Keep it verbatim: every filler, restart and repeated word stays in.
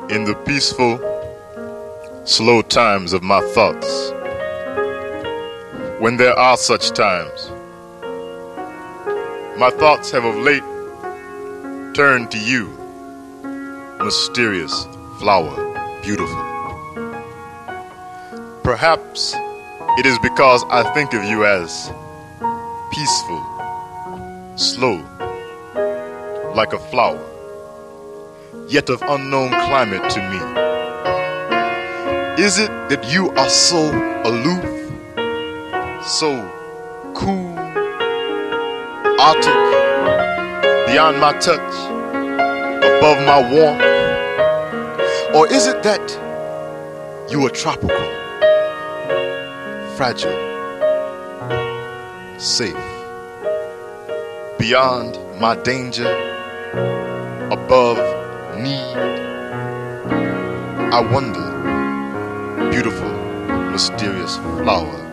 In the peaceful, slow times of my thoughts, when there are such times, my thoughts have of late turned to you, mysterious flower, beautiful. Perhaps it is because I think of you as peaceful, slow, like a flower, yet of unknown climate to me. Is it that you are so aloof, so cool, arctic, beyond my touch, above my warmth? Or is it that you are tropical, fragile, safe, beyond my danger, above need? I wonder, beautiful, mysterious flower,